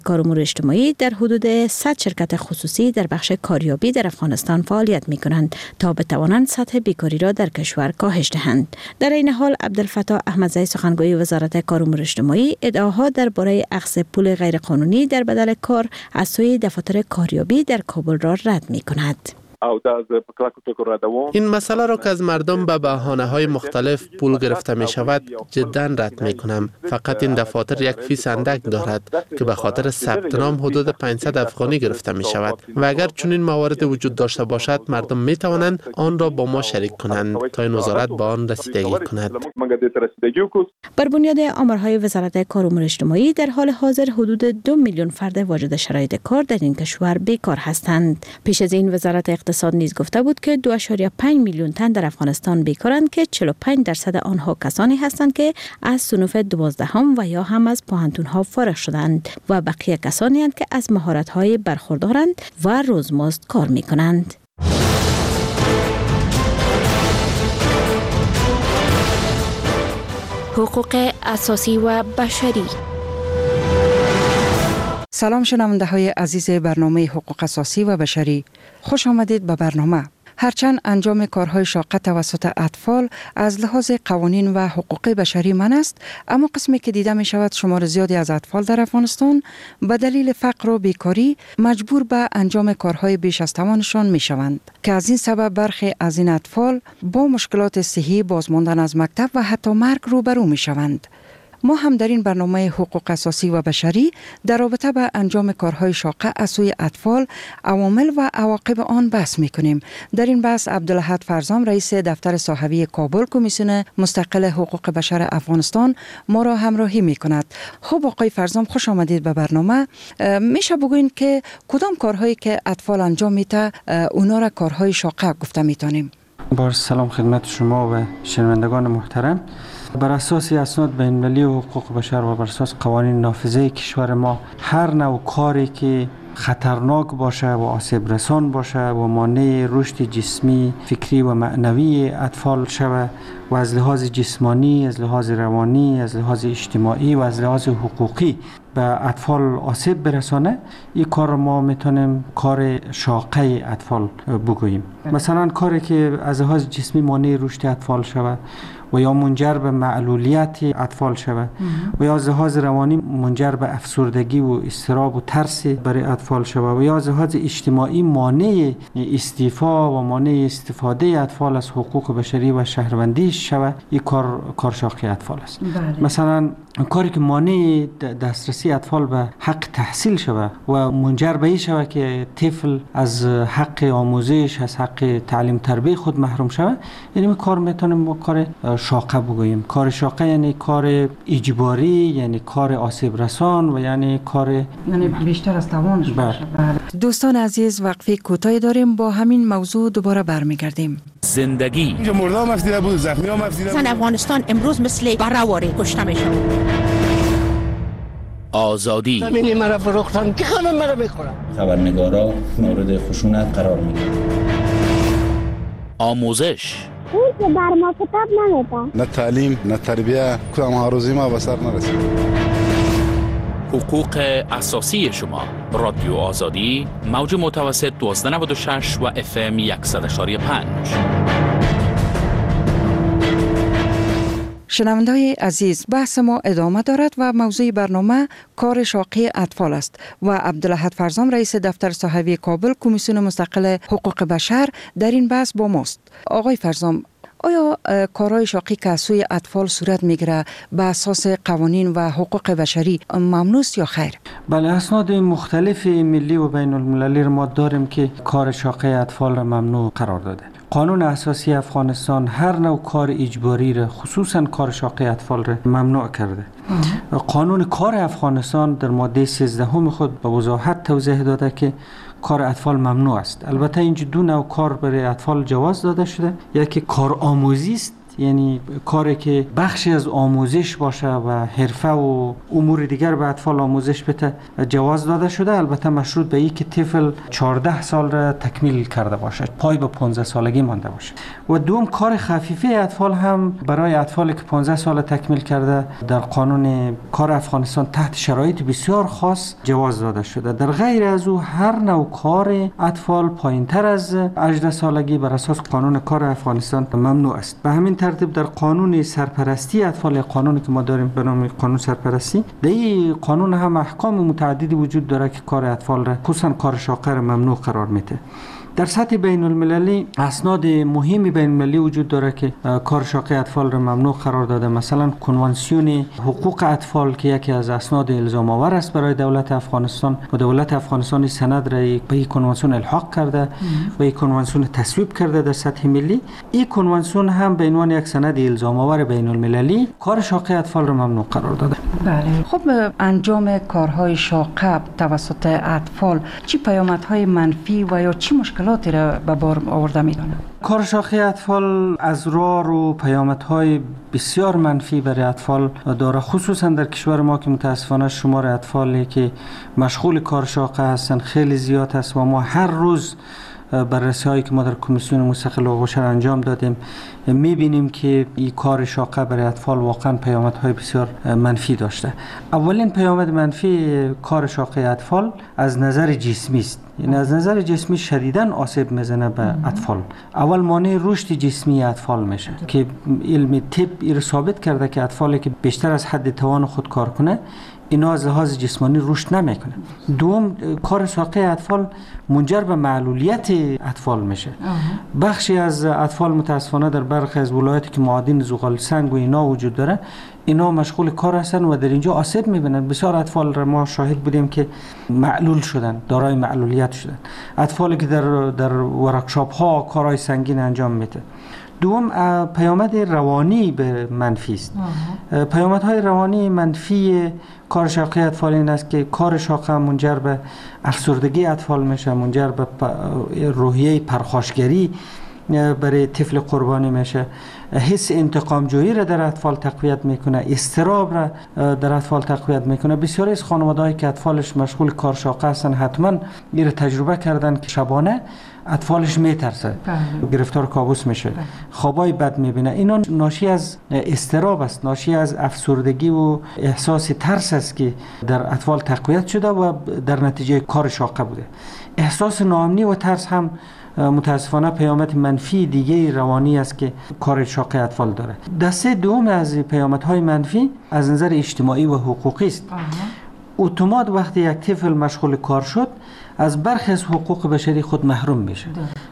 کار امور اجتماعی در حدود 100 شرکت خصوصی در بخش کاریابی در افغانستان فعالیت می کنند تا بتوانند سطح بیکاری را در کشور کاهش دهند. در این حال عبدالفتاح احمدزی سخنگوی وزارت کار امور اجتماعی ادعاها درباره اخذ پول غیرقانونی در بدل کار از سوی دفاتر کاریابی در کابل را رد می کند. این مسئله را که از مردم به بهانه‌های مختلف پول گرفته می شود جدا رد می کنم. فقط این دفاتر یک فیس اندک دارد که به خاطر ثبت نام حدود 500 افغانی گرفته می شود و اگر چنین موارد وجود داشته باشد مردم می توانند آن را با ما شریک کنند تا این وزارت به آن رسیدگی کند. بر بنیاد آمارهای وزارت کار امور اجتماعی در حال حاضر حدود 2 میلیون فرد واجد شرایط کار در این کشور بیکار هستند. پیش از این وزارت اقتصاد نیز گفته بود که 2.5 میلیون تن در افغانستان بیکارند که 45% آنها کسانی هستند که از صنوف 12 و یا هم از پوهنتون‌ها فارغ شدند و بقیه کسانی هستند که از مهارت‌های برخوردارند و روزمزد کار می‌کنند. حقوق اساسی و بشری. سلام شنونده های عزیز برنامه حقوق اساسی و بشری، خوش آمدید به برنامه. هرچند انجام کارهای شاقه توسط اطفال از لحاظ قوانین و حقوق بشری منع است، اما قسمی که دیده می شود شمار زیادی از اطفال در افغانستان به دلیل فقر و بیکاری مجبور به انجام کارهای بیش از توانشان می شوند که از این سبب برخی از این اطفال با مشکلات صحی، بازماندن از مکتب و حتی مرگ روبرو می شوند. ما هم در این برنامه حقوق اساسی و بشری در رابطه با انجام کارهای شاقه از سوی اطفال، عوامل و عواقب آن بحث می‌کنیم. در این بحث عبدالاحد فرزام رئیس دفتر صحوی کابل کمیسیون مستقل حقوق بشر افغانستان ما را همراهی می‌کند. خب آقای فرزام، خوش آمدید به برنامه. میشه بگوین که کدام کارهایی که اطفال انجام میده اونا را کارهای شاقه گفته میتونیم؟ با سلام خدمت شما و شنوندگان محترم. بر اساس اسناد بین‌المللی و حقوق بشر و بر اساس قوانین نافذه کشور ما، هر نوع کاری که خطرناک باشه و آسیب رسان باشه و مانع رشد جسمی، فکری و معنوی اطفال شود و از لحاظ جسمانی، از لحاظ روانی، از لحاظ اجتماعی و از لحاظ حقوقی به اطفال آسیب برسانه، این کار ما میتونیم کار شاقه اطفال بگوییم. مثلا کاری که از لحاظ جسمی مانع رشد اطفال شود و یا منجر به معلولیت اطفال شود و یا از لحاظ روانی منجر به افسردگی و اضطراب و ترس برای اطفال شود و یا از لحاظ اجتماعی مانع استیفا و مانع استفاده اطفال از حقوق بشری و شهروندی شود، این کار شاقه اطفال است. مثلا کاری که مانع دسترسی اطفال به حق تحصیل شود و منجر به این شود که طفل از حق آموزش، از حق تعلیم تربیت خود محروم شود، یعنی کار میتونیم با کار شاقه بگوییم. کار شاقه یعنی کار اجباری، یعنی کار آسیب رسان و یعنی کار بیشتر از توانش باشه. دوستان عزیز، وقفه کوتاهی داریم، با همین موضوع دوباره برمیگردیم. زندگی اینجا مردم افزیده بود، زخمی هم افزیده بود. افغانستان امروز مثل بره‌واره کشته میشه. آزادی زمینی مرا فروختن که خانم مرا میخورن. خبرنگارا مورد خشونت قرار میگیرن. آموزش اون که بر ما کتاب نمیده، نه تعلیم نه تربیه، کدام هاروزی ما به سر نرسید. حقوق اساسی شما. رادیو آزادی، موج متوسط 1296 و FM 100.5. شنونده‌های عزیز، بحث ما ادامه دارد و موضوع برنامه کار شاقه اطفال است و عبدالاحد فرزام رئیس دفتر صحوی کابل کمیسیون مستقل حقوق بشر در این بحث با ماست. آقای فرزام، آیا کارهای شاقی که از سوی اطفال صورت میگیره به اساس قوانین و حقوق بشری ممنوع یا خیر؟ بله، اسناد مختلف ملی و بین المللی ما داریم که کار شاقه اطفال را ممنوع قرار داده. قانون اساسی افغانستان هر نوع کار اجباری را، خصوصا کار شاقه اطفال را ممنوع کرده. قانون کار افغانستان در ماده 13 خود به وضاحت توضیح داده که کار اطفال ممنوع است. البته اینجا دو نوع کار برای اطفال جواز داده شده. یکی کار آموزی است یعنی کاری که بخشی از آموزش باشه و حرفه و امور دیگر به اطفال آموزش بده جواز داده شده، البته مشروط به اینکه طفل 14 سال را تکمیل کرده باشه، پای به 15 سالگی مانده باشه. و دوم کار خفیفه اطفال هم برای اطفالی که 15 سال تکمیل کرده در قانون کار افغانستان تحت شرایط بسیار خاص جواز داده شده. در غیر از او هر نوع کار اطفال پایینتر از 18 سالگی بر اساس قانون کار افغانستان ممنوع است. به همین ترتیب در قانون سرپرستی اطفال، قانونی که ما داریم به نام قانون سرپرستی، در این قانون هم احکام متعددی وجود داره که کار اطفال را خصوصا کار شاقه را ممنوع قرار میده. در سطح بین المللی اسناد مهمی بین المللی وجود داره که کار شاقه اطفال را ممنوع قرار داده. مثلا کنوانسیون حقوق اطفال که یکی از اسناد الزام آور است برای دولت افغانستان و دولت افغانستان سند را به این کنوانسیون الحاق کرده و این کنوانسیون تصویب کرده در سطح ملی. این کنوانسیون هم به عنوان یک سند الزام آور بین المللی کار شاقه اطفال را ممنوع قرار داده. بله. خب انجام کارهای شاقه توسط اطفال چه پیامدهای منفی و یا چه مشکلاتی را به بار آورده می‌دانند؟ کار شاقه اطفال از راه و پیامدهای بسیار منفی برای اطفال داره، خصوصا در کشور ما که متاسفانه شمار اطفالی که مشغول کار شاقه هستند خیلی زیاد است و ما هر روز بررسی‌هایی که ما در کمیسیون مستقل حقوق بشر انجام دادیم می‌بینیم که این کار شاقه برای اطفال واقعا پیامدهای بسیار منفی داشته. اولین پیامد منفی کار شاقه اطفال از نظر جسمی است. یعنی از نظر جسمی شدیداً آسیب میزنه به اطفال. اول مانع رشد جسمی اطفال میشه که علم طب این ثابت کرده که اطفالی که بیشتر از حد توان خود کار کنه اینا از لحاظ جسمانی رشد نمیکنه. دوم کار شاقه اطفال منجر به معلولیت اطفال میشه. بخشی از اطفال متاسفانه در برخی از ولایاتی که معادن زغال سنگ و اینا وجود داره اینا مشغول کار هستن و در اینجا آسیب میبینن. بسیار اطفال را ما شاهد بودیم که معلول شدن، دارای معلولیت شدن، اطفالی که در ورکشاپ ها کارهای سنگین انجام میده. دوم پیامد روانی به منفی است. پیامدهای روانی منفی کار شاقه اطفال این است که کار شاقه منجر به افسردگی اطفال میشه، منجر به روحیه پرخاشگری برای طفل قربانی میشه، حس انتقام جویی را در اطفال تقویت میکنه، اضطراب را در اطفال تقویت میکنه. بسیاری از خانواده‌هایی که اطفالش مشغول کار شاقه هستن حتما این را تجربه کردن که شبانه اطفالش میترسه، گرفتار کابوس میشه، خوابای بد میبینه. اینا ناشی از اضطراب است، ناشی از افسردگی و احساس ترس است که در اطفال تقویت شده و در نتیجه کار شاقه بوده. احساس ناامنی و ترس هم متاسفانه پیامد منفی دیگه روانی است که کار شاقه اطفال داره. دسته دوم از پیامدهای منفی از نظر اجتماعی و حقوقی است. اتومات وقتی یک طفل مشغول کار شد از برخی از حقوق بشری خود محروم میشه.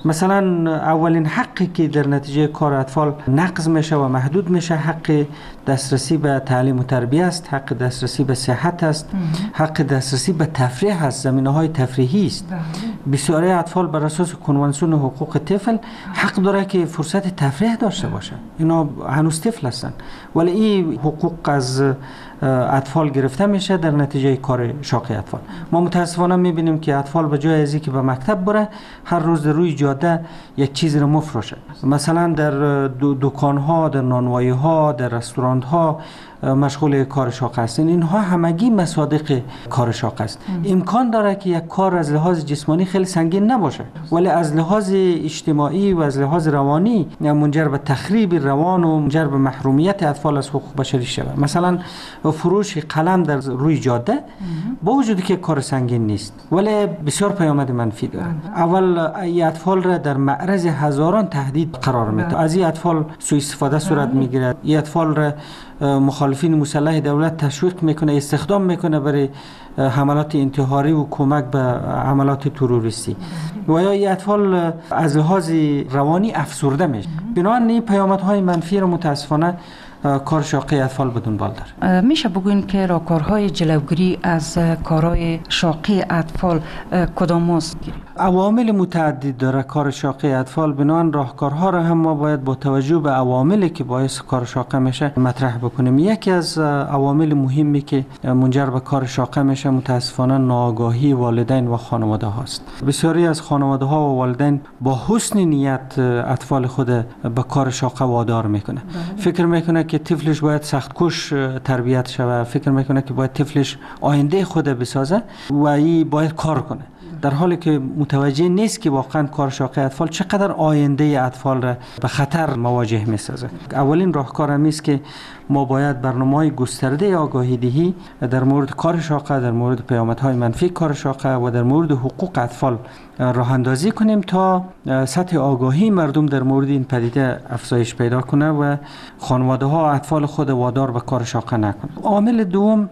مثلا اولین حقی که در نتیجه کار اطفال نقض میشه و محدود میشه حق دسترسی به تعلیم و تربیت است، حق دسترسی به صحت است، حق دسترسی به تفریح است، زمینه‌های تفریحی است. بسیاری اطفال بر اساس کنوانسیون حقوق طفل حق داره که فرصت تفریح داشته باشه. اینا هنوز طفل هستن ولی این حقوق از اطفال گرفته میشه در نتیجه کار شاقه اطفال. ما متاسفانه میبینیم که اطفال به جای از اینکه به مکتب بره هر روز در روی جاده یک چیزی رو مفروشه. مثلا در دکان‌ها، در نانوایی‌ها، در رستوران‌ها مشغول کار شاقه هستند. اینها همگی مصادیق کار شاقه است. امکان داره که یک کار از لحاظ جسمانی خیلی سنگین نباشه ولی از لحاظ اجتماعی و از لحاظ روانی منجر به تخریب روان و منجر به محرومیت اطفال از حقوق بشری شود. مثلا فروش قلم در روی جاده با وجودی که کار سنگین نیست ولی بسیار پیامد منفی داره. اول این اطفال را در معرض هزاران تهدید قرار میده. از این اطفال سوء استفاده صورت میگیره. این اطفال را مخالفین مسلح دولت تشویق میکنه، استخدام میکنه برای حملات انتحاری و کمک به حملات تروریستی و یا این اطفال از لحاظ روانی افسرده میشه. بنابراین این پیامدهای منفی رو متاسفانه کار شاقه اطفال به دنبال داره. میشه بگوین که راهکارهای جلوگیری از کارهای شاقه اطفال کدام است؟ عوامل متعدد داره کار شاقه اطفال، بنابراین راهکارها را هم ما باید با توجه به عواملی که باعث کار شاقه میشه مطرح بکنیم. یکی از عوامل مهمی که منجر به کار شاقه میشه متاسفانه ناآگاهی والدین و خانواده هاست. بسیاری از خانواده ها و والدین با حسن نیت اطفال خود به کار شاقه وادار میکنه. فکر میکنه که طفلش باید سختکوش تربیت شود، فکر میکنه که باید طفلش آینده خود بسازه و این باید کار کنه، در حالی که متوجه نیست که واقعا کار شاقه اطفال چقدر آینده اطفال را به خطر مواجه میسازه. اولین راهکار هم است که ما باید برنامه‌های گسترده آگاهی دهی در مورد کار شاقه، در مورد پیامدهای منفی کار شاقه و در مورد حقوق اطفال راه اندازی کنیم تا سطح آگاهی مردم در مورد این پدیده افزایش پیدا کنه و خانواده ها اطفال خود وادار به کار شاقه نکنه. عامل دوم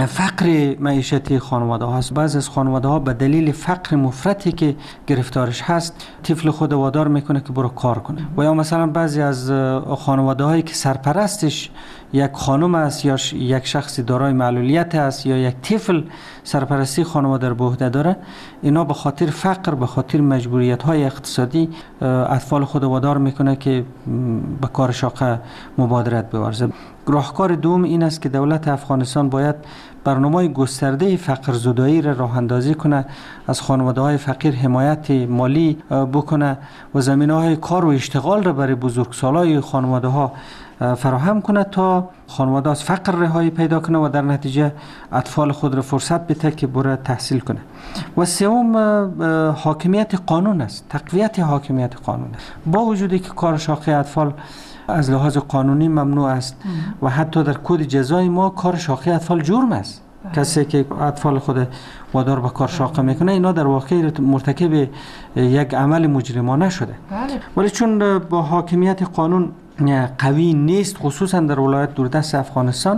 فقر معیشتی خانواده هاست. بعضی از خانواده ها به دلیل فقر مفرطی که گرفتارش هست طفل خود وادار میکنه که برو کار کنه. و یا مثلا بعضی از خانواده هایی که سرپرستش یک خانم است یا یک شخص دارای معلولیت است یا یک طفل سرپرستی خانواده را به عهده داره، اینا به خاطر فقر، به خاطر مجبوریت های اقتصادی اطفال خود وادار میکنه که به کار شاقه مبادرت بورزه. راهکار دوم این است که دولت افغانستان باید برنامه گسترده فقر زدایی را راه اندازی کنه، از خانواده های فقیر حمایت مالی بکنه و زمینه های کار و اشتغال را برای بزرگسالای خانواده ها فراهم کنه تا خانواده از فقر رهایی پیدا کنه و در نتیجه اطفال خود را فرصت بده که بره تحصیل کنه. و سوم حاکمیت قانون است، تقویت حاکمیت قانون است. با وجودی که کار شاقه اطفال از لحاظ قانونی ممنوع است و حتی در کد جزای ما کار شاقه اطفال جرم است. کسی که اطفال خود وادار به کار شاقه میکنه اینا در واقع مرتکب یک عمل مجرمانه شده. ولی چون با حاکمیت قانون قوی نیست، خصوصا در ولایت دوردست افغانستان،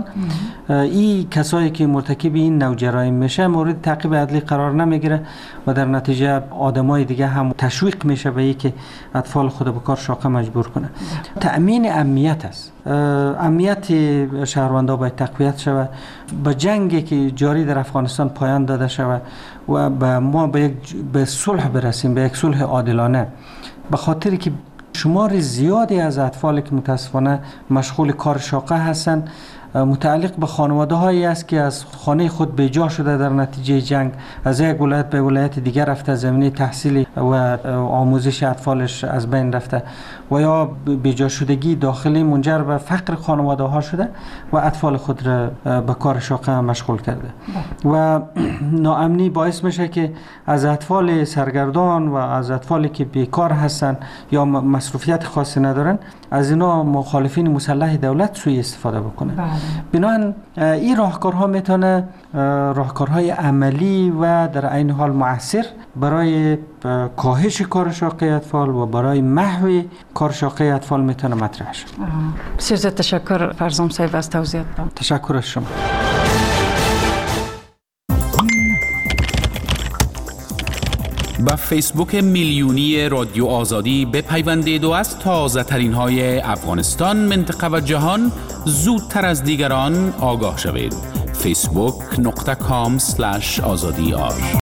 این کسایی که مرتکب این نوع جرایم میشه مورد تعقیب عدلی قرار نمیگیره و در نتیجه آدمای دیگه هم تشویق میشه به اینکه اطفال خود به کار شاقه مجبور کنه. تأمین امنیت است. امنیت شهروندان باید تقویت شود، به جنگی که جاری در افغانستان پایان داده شود و ما به صلح برسیم، به یک صلح عادلانه، به خاطری که شمار زیادی از اطفالی که متاسفانه مشغول کار شاقه هستند متعلق به خانواده هایی است که از خانه خود بیجا شده در نتیجه جنگ، از یک ولایت به ولایت دیگر رفته، زمینه تحصیلی و آموزش اطفالش از بین رفته و یا بیجا شدگی داخلی منجر به فقر خانواده ها شده و اطفال خود را به کار شاقه مشغول کرده و ناامنی باعث میشه که از اطفال سرگردان و از اطفالی که بیکار هستند یا مصروفیت خاصی ندارن از اینا مخالفین مسلح دولت سوء استفاده بکنه. بنابراین این راهکارها میتونه راهکارهای عملی و در عین حال مؤثر برای کاهش کار شاقه اطفال و برای محو کار شاقه اطفال میتونه مطرح شه. بسیار زیاد تشکر فرزام صاحب از توضیحاتتان. تشکر از شما. با فیسبوک میلیونی رادیو آزادی بپیوندید و از تازه ترین های افغانستان، منطقه و جهان زودتر از دیگران آگاه شوید. facebook.com/azadi